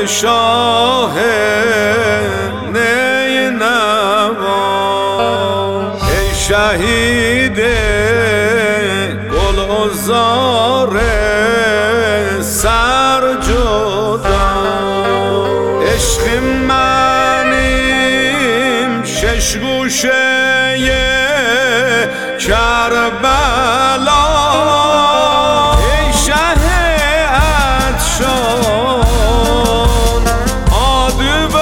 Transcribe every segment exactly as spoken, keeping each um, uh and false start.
شاه نینوا ای شهید گل عذار سر جدا عشق منیم شش گوشه کربلا ای شه عطشان عادی و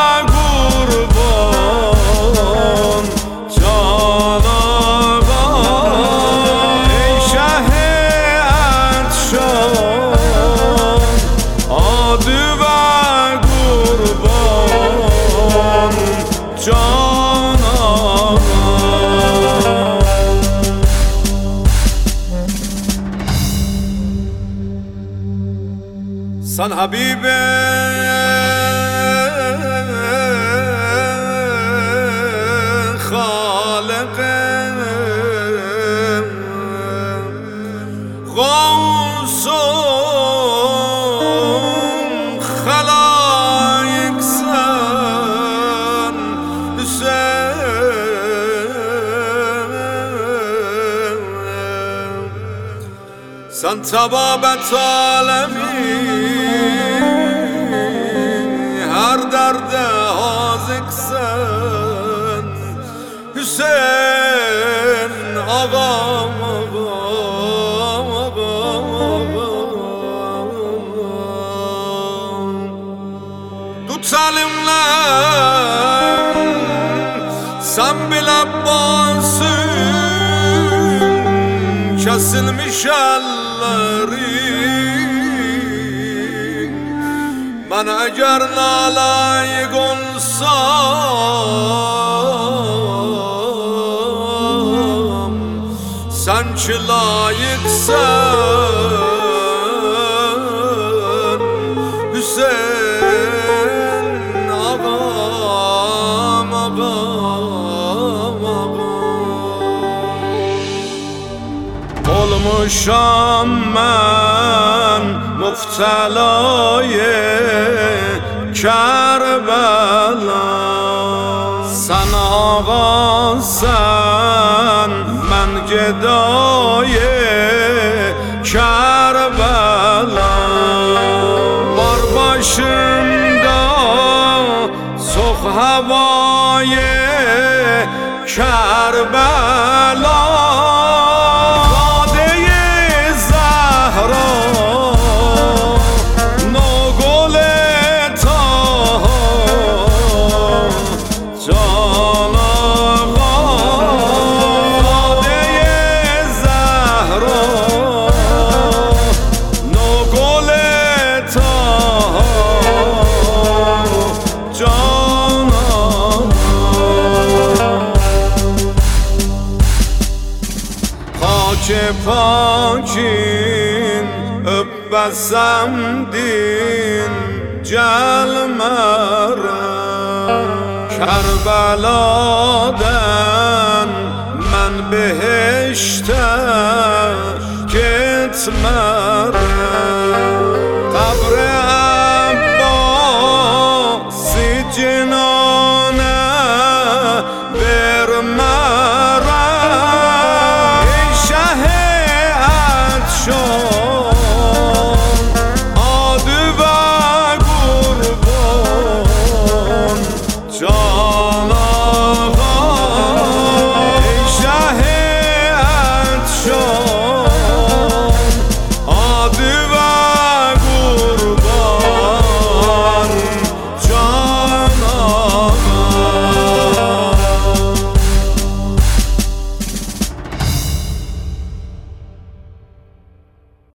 قربان جان آقا ای شه عطشان عادی و قربان جان آقا سن حبیب خالق غوث خلایق سن سن طبابت عالمی هر درد حاضق سن حسین آقا آقا آقا دو talimler sen bile basın kesilmiş elleri ben eğer nalayık olsam sen ki layıksın Hüseyin ağam ağam ağam olmuşam ben müftelay Kerbela sen ağa sen ben gedای Kerbela var başımda soğuk havayı Kerbela که پاکین öpmezsem din gelmerem Kerbela'dan ben behişte gitmem